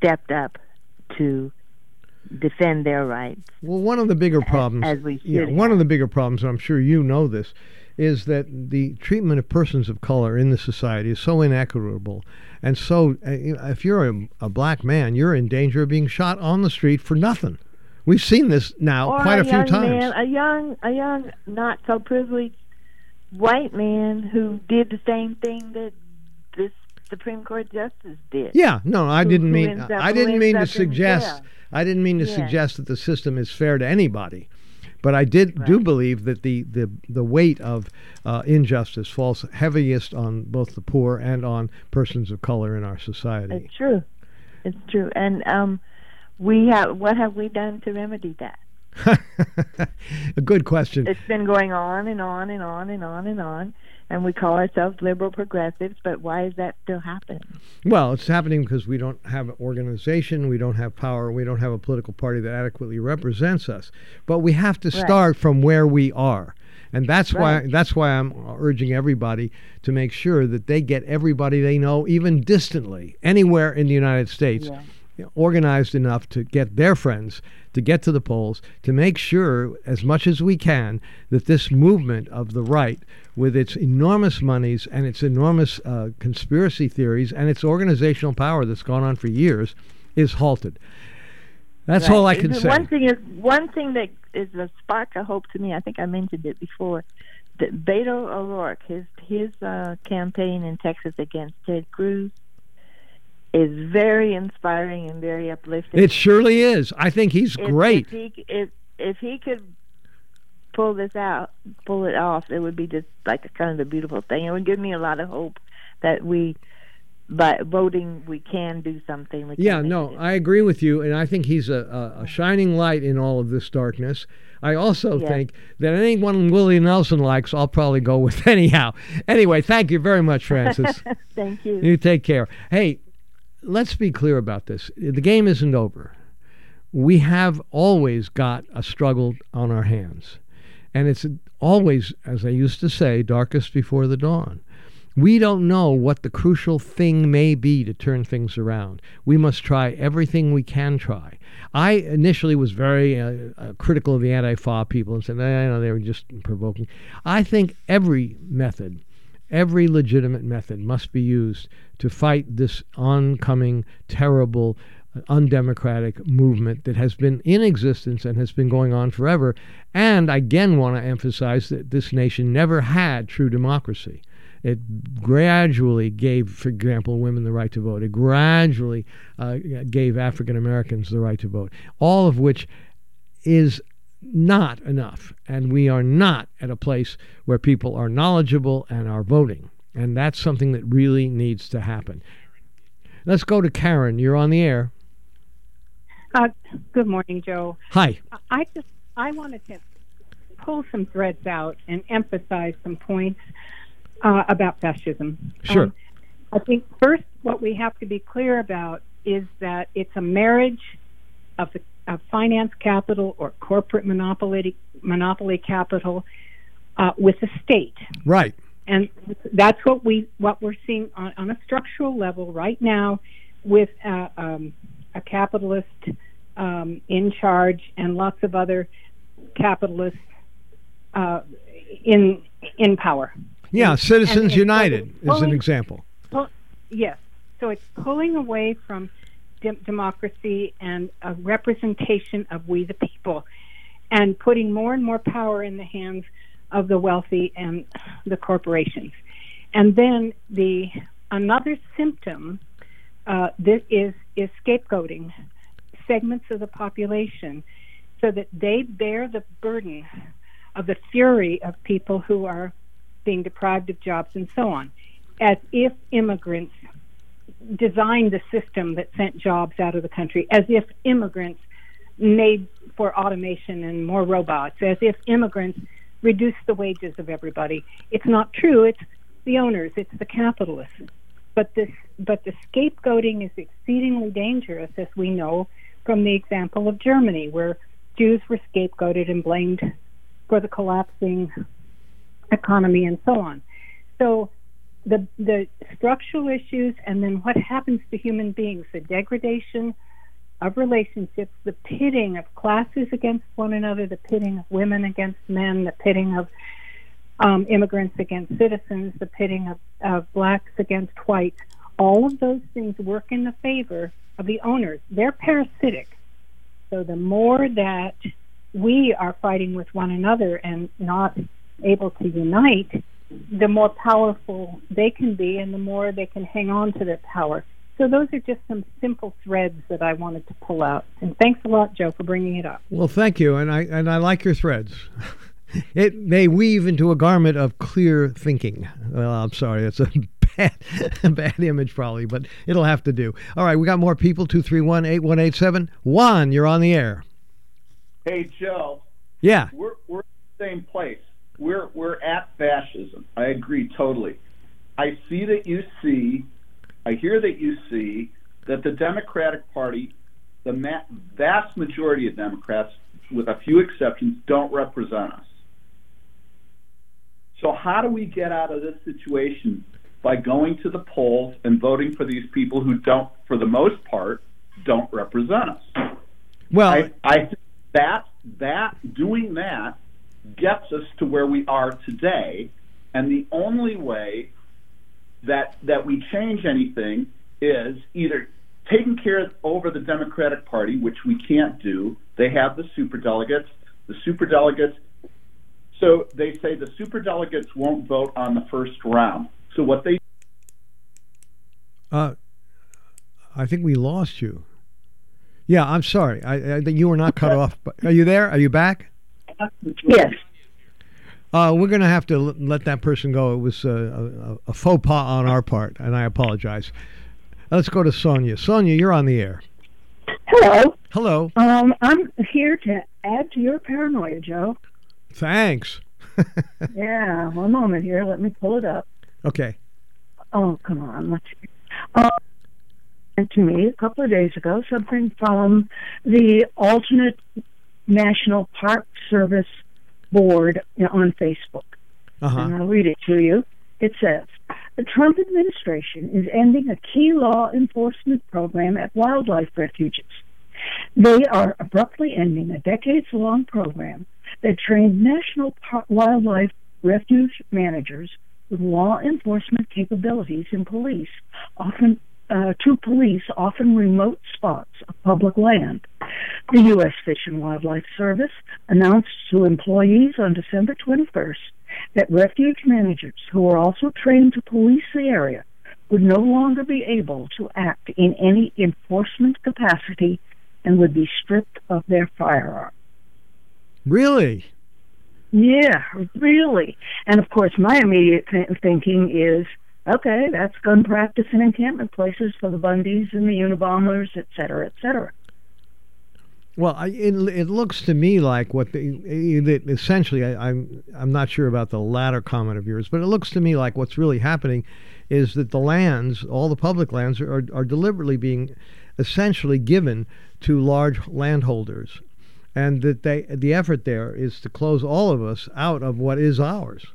stepped up to defend their rights. Well, one of the bigger problems, as we should one of the bigger problems, and I'm sure you know this, is that the treatment of persons of color in the society is so inequitable. And so if you're a black man, you're in danger of being shot on the street for nothing. We've seen this now or quite a few times. Man, a young, not so privileged white man who did the same thing that this Supreme Court justice did. Yeah, no, I didn't mean to suggest that the system is fair to anybody. But I do believe that the weight of injustice falls heaviest on both the poor and on persons of color in our society. It's true. And what have we done to remedy that? A good question. It's been going on and on and on and on and on, and we call ourselves liberal progressives, but why is that still happening? Well, it's happening because we don't have an organization, we don't have power, we don't have a political party that adequately represents us. But we have to start from where we are. And that's why I'm urging everybody to make sure that they get everybody they know, even distantly, anywhere in the United States, organized enough to get their friends to get to the polls, to make sure as much as we can that this movement of the right, with its enormous monies and its enormous conspiracy theories and its organizational power that's gone on for years, is halted. That's all I can say. One thing that is a spark of hope to me, I think I mentioned it before, that Beto O'Rourke, his campaign in Texas against Ted Cruz, is very inspiring and very uplifting. It surely is. I think he's great. If he could pull it off, it would be just like a kind of a beautiful thing. It would give me a lot of hope that by voting, we can do something. I agree with you, and I think he's a shining light in all of this darkness. I also think that anyone Willie Nelson likes, I'll probably go with anyhow. Anyway, thank you very much, Frances. Thank you. You take care. Hey, let's be clear about this. The game isn't over. We have always got a struggle on our hands. And it's always, as I used to say, darkest before the dawn. We don't know what the crucial thing may be to turn things around. We must try everything we can try. I initially was very critical of the Antifa people and said, they were just provoking. I think every legitimate method must be used to fight this oncoming, terrible, undemocratic movement that has been in existence and has been going on forever. And I again want to emphasize that this nation never had true democracy. It gradually gave, for example, women the right to vote. It gradually gave African Americans the right to vote, all of which is not enough. And we are not at a place where people are knowledgeable and are voting. And that's something that really needs to happen. Let's go to Karen. You're on the air. Good morning, Joe. Hi. I wanted to pull some threads out and emphasize some points about fascism. Sure. I think first what we have to be clear about is that it's a marriage of finance capital or corporate monopoly capital with the state. Right. And that's what we're seeing on a structural level right now, with a capitalist in charge and lots of other capitalists in power. Yeah, Citizens United is an example. Yes. So it's pulling away from democracy and a representation of we the people, and putting more and more power in the hands of the wealthy and the corporations. And then another symptom this is scapegoating segments of the population so that they bear the burden of the fury of people who are being deprived of jobs and so on, as if immigrants designed the system that sent jobs out of the country, as if immigrants made for automation and more robots, as if immigrants reduced the wages of everybody. It's not true. It's the owners. It's the capitalists. But the scapegoating is exceedingly dangerous, as we know from the example of Germany, where Jews were scapegoated and blamed for the collapsing economy and so on. So the structural issues, and then what happens to human beings, the degradation of relationships, the pitting of classes against one another, the pitting of women against men, the pitting of immigrants against citizens, the pitting of blacks against whites. All of those things work in the favor of the owners. They're parasitic. So the more that we are fighting with one another and not able to unite, the more powerful they can be and the more they can hang on to their power. So those are just some simple threads that I wanted to pull out. And thanks a lot, Joe, for bringing it up. Well, thank you, and I like your threads. They weave into a garment of clear thinking. Well, I'm sorry, that's a bad image probably, but it'll have to do. All right, we got more people. 231-8187. Juan, you're on the air. Hey, Joe. Yeah. We're in the same place. We're at fascism. I agree totally. I hear that you see that the Democratic Party, the vast majority of Democrats, with a few exceptions, don't represent us. So how do we get out of this situation? By going to the polls and voting for these people who don't, for the most part, don't represent us. Well, I think that doing that gets us to where we are today, and the only way that we change anything is either taking care of over the Democratic Party, which we can't do. They have the superdelegates. So they say the superdelegates won't vote on the first round. So what they I think we lost you. Yeah, I'm sorry. You were not cut off. Are you there? Are you back? Yes. We're going to have to let that person go. It was a faux pas on our part, and I apologize. Let's go to Sonia. Sonia, you're on the air. Hello. Hello. I'm here to add to your paranoia, Joe. Thanks. Yeah, one moment here. Let me pull it up. Okay. Oh, come on. Let's see. And to me a couple of days ago something from the alternate National Park Service Board on Facebook. And I'll read it to you. It says, the Trump administration is ending a key law enforcement program at wildlife refuges. They are abruptly ending a decades-long program that trained national wildlife refuge managers with law enforcement capabilities in police, often remote spots of public land. The U.S. Fish and Wildlife Service announced to employees on December 21st that refuge managers who are also trained to police the area would no longer be able to act in any enforcement capacity and would be stripped of their firearm. Really? Yeah, really. And of course, my immediate thinking is, okay, that's gun practice and encampment places for the Bundys and the Unabombers, et cetera, et cetera. Well, it looks to me like essentially, I'm not sure about the latter comment of yours, but it looks to me like what's really happening is that the lands, all the public lands, are deliberately being essentially given to large landholders, and that the effort there is to close all of us out of what is ours.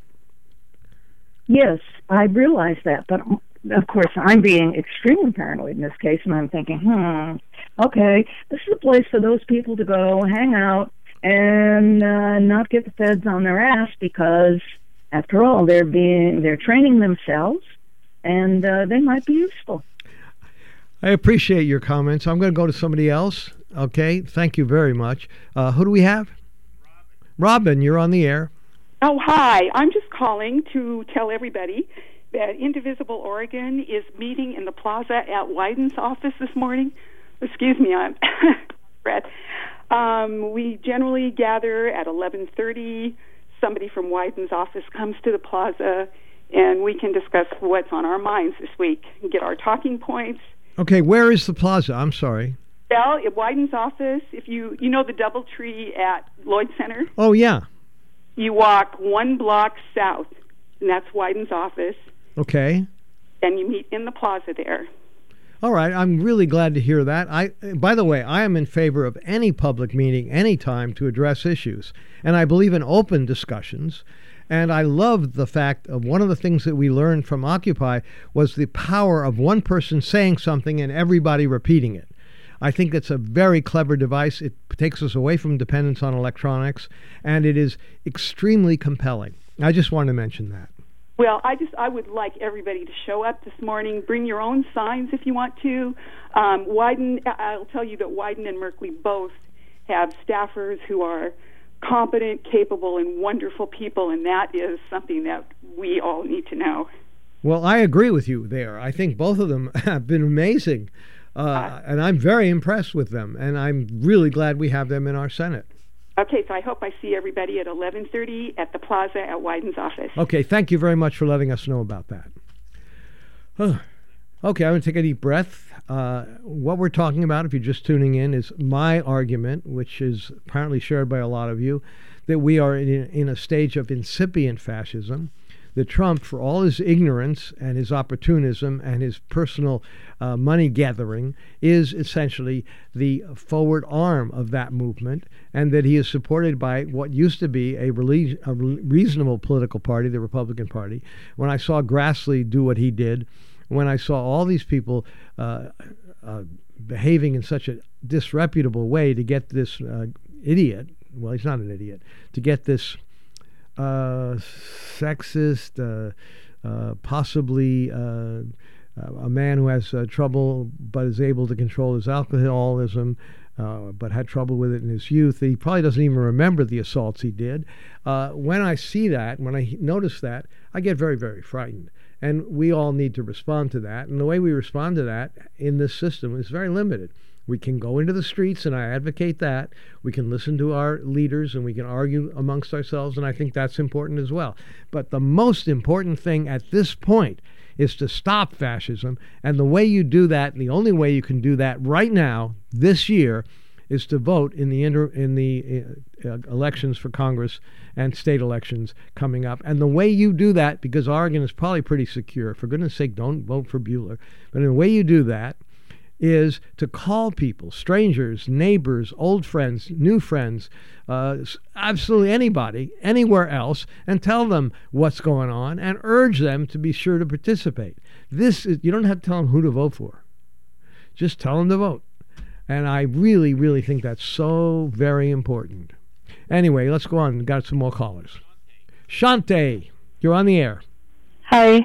Yes, I realize that, but of course I'm being extremely paranoid in this case, and I'm thinking, okay, this is a place for those people to go hang out and not get the feds on their ass, because after all, they're training themselves, and they might be useful. I appreciate your comments. I'm going to go to somebody else. Okay, thank you very much. Who do we have? Robin, you're on the air. Oh, hi. I'm just calling to tell everybody that Indivisible Oregon is meeting in the plaza at Wyden's office this morning. Excuse me, I'm Brett. We generally gather at 11:30. Somebody from Wyden's office comes to the plaza, and we can discuss what's on our minds this week and get our talking points. Okay, where is the plaza? I'm sorry. Well, at Wyden's office, if you know the DoubleTree at Lloyd Center? Oh, yeah. You walk one block south, and that's Wyden's office. Okay. And you meet in the plaza there. All right. I'm really glad to hear that. By the way, I am in favor of any public meeting, any time, to address issues. And I believe in open discussions. And I loved the fact of one of the things that we learned from Occupy was the power of one person saying something and everybody repeating it. I think it's a very clever device. It takes us away from dependence on electronics, and it is extremely compelling. I just wanted to mention that. Well, I would like everybody to show up this morning. Bring your own signs if you want to. Wyden, I'll tell you that Wyden and Merkley both have staffers who are competent, capable, and wonderful people, and that is something that we all need to know. Well, I agree with you there. I think both of them have been amazing, and I'm very impressed with them, and I'm really glad we have them in our Senate. Okay, so I hope I see everybody at 11:30 at the Plaza at Wyden's office. Okay, thank you very much for letting us know about that. Okay, I'm going to take a deep breath. What we're talking about, if you're just tuning in, is my argument, which is apparently shared by a lot of you, that we are in a stage of incipient fascism, that Trump, for all his ignorance and his opportunism and his personal money gathering, is essentially the forward arm of that movement, and that he is supported by what used to be a reasonable political party, the Republican Party. When I saw Grassley do what he did, when I saw all these people behaving in such a disreputable way to get this idiot, well, he's not an idiot, to get this sexist, possibly a man who has trouble but is able to control his alcoholism, but had trouble with it in his youth. He probably doesn't even remember the assaults he did. When I see that, when I notice that, I get very, very frightened. And we all need to respond to that. And the way we respond to that in this system is very limited. We can go into the streets, and I advocate that. We can listen to our leaders, and we can argue amongst ourselves, and I think that's important as well. But the most important thing at this point is to stop fascism, and the way you do that, the only way you can do that right now, this year, is to vote in the elections for Congress and state elections coming up. And the way you do that, because Oregon is probably pretty secure, for goodness sake, don't vote for Bueller, but the way you do that is to call people, strangers, neighbors, old friends, new friends, absolutely anybody, anywhere else, and tell them what's going on and urge them to be sure to participate. You don't have to tell them who to vote for. Just tell them to vote. And I really, really think that's so very important. Anyway, let's go on. We've got some more callers. Shante, you're on the air. Hi.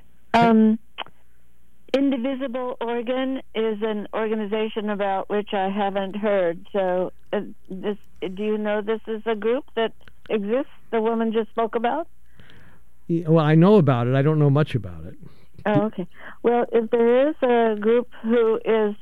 Indivisible Oregon is an organization about which I haven't heard. So do you know this is a group that exists, the woman just spoke about? Yeah, well, I know about it. I don't know much about it. Oh, okay. Well, if there is a group who is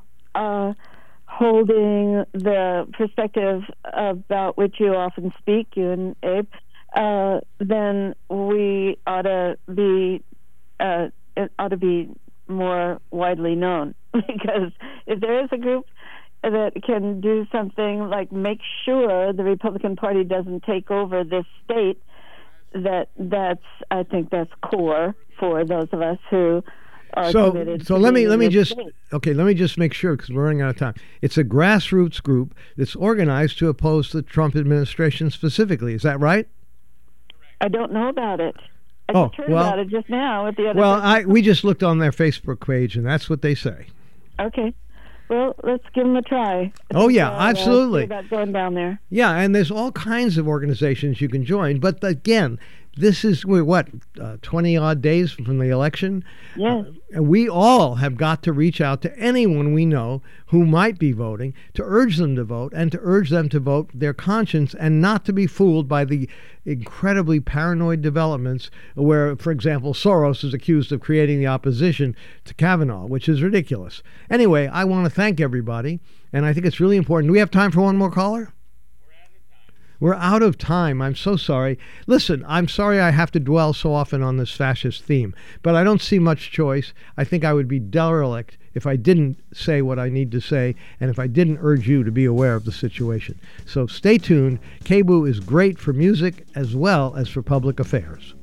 holding the perspective about which you often speak, you and Abe, then we ought to be it ought to be more widely known. Because if there is a group that can do something like make sure the Republican Party doesn't take over this state, I think that's core for those of us who are committed. So let me just make sure, because we're running out of time. It's a grassroots group that's organized to oppose the Trump administration specifically. Is that right? I don't know about it. I just heard about it just now at the other. Well, we just looked on their Facebook page, and that's what they say. Okay. Well, let's give them a try. Absolutely. About going down there. Yeah, and there's all kinds of organizations you can join. But again, this is, 20-odd days from the election? Yes. And we all have got to reach out to anyone we know who might be voting to urge them to vote, and to urge them to vote their conscience and not to be fooled by the incredibly paranoid developments where, for example, Soros is accused of creating the opposition to Kavanaugh, which is ridiculous. Anyway, I want to thank everybody, and I think it's really important. Do we have time for one more caller? We're out of time. I'm so sorry. Listen, I'm sorry I have to dwell so often on this fascist theme, but I don't see much choice. I think I would be derelict if I didn't say what I need to say, and if I didn't urge you to be aware of the situation. So stay tuned. KBOO is great for music as well as for public affairs.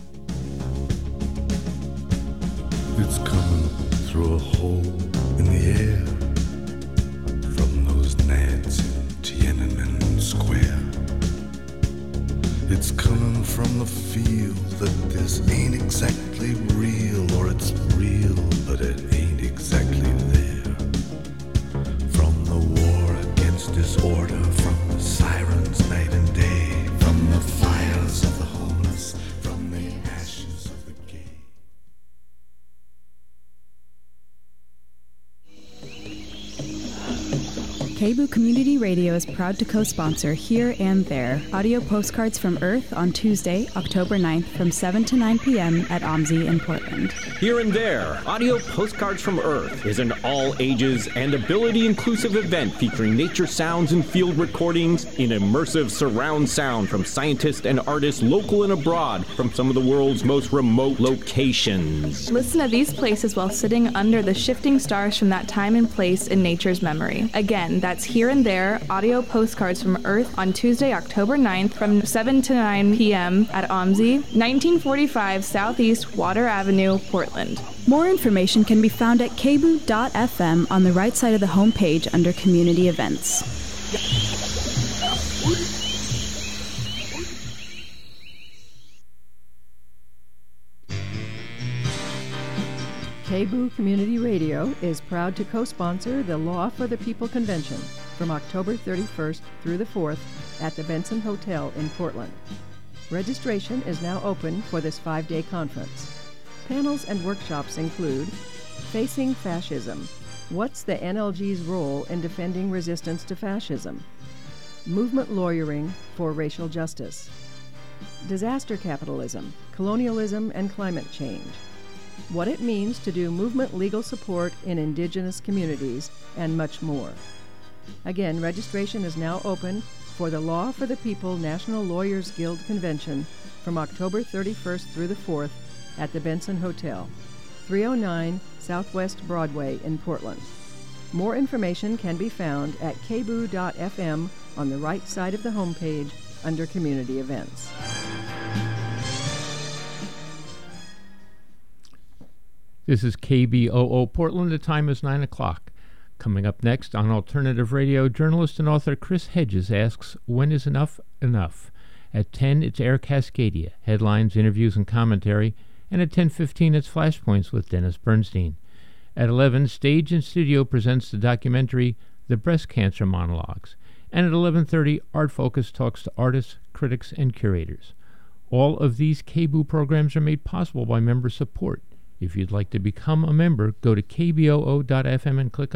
It's coming through a hole in the air from those Nads in Tiananmen Square. It's coming from the feel that this ain't exactly real, or it's real, but it ain't exactly there. From the war against disorder, from the sirens night and day, from the fires of the homeless, from the ashes of the gay. KBOO Community Radio is proud to co-sponsor Here and There, audio postcards from Earth on Tuesday, October 9th from 7 to 9 p.m. at OMSI in Portland. Here and There, audio postcards from Earth is an all-ages and ability-inclusive event featuring nature sounds and field recordings in immersive surround sound from scientists and artists local and abroad from some of the world's most remote locations. Listen to these places while sitting under the shifting stars from that time and place in nature's memory. Again, that's Here and There, audio postcards from Earth on Tuesday, October 9th from 7 to 9 p.m. at OMSI, 1945 Southeast Water Avenue, Portland. More information can be found at kboo.fm on the right side of the homepage under Community Events. KBOO Community Radio is proud to co-sponsor the Law for the People Convention from October 31st through the 4th at the Benson Hotel in Portland. Registration is now open for this 5-day conference. Panels and workshops include Facing Fascism. What's the NLG's role in defending resistance to fascism? Movement Lawyering for Racial Justice. Disaster Capitalism, Colonialism and Climate Change. What it means to do movement legal support in indigenous communities, and much more. Again, registration is now open for the Law for the People National Lawyers Guild Convention from October 31st through the 4th at the Benson Hotel, 309 Southwest Broadway in Portland. More information can be found at kboo.fm on the right side of the homepage under Community Events. This is KBOO Portland. The time is 9 o'clock. Coming up next on Alternative Radio, journalist and author Chris Hedges asks, when is enough enough? At 10, it's Air Cascadia, headlines, interviews, and commentary. And at 10:15, it's Flashpoints with Dennis Bernstein. At 11, Stage and Studio presents the documentary The Breast Cancer Monologues. And at 11:30, Art Focus talks to artists, critics, and curators. All of these KBOO programs are made possible by member support. If you'd like to become a member, go to kboo.fm and click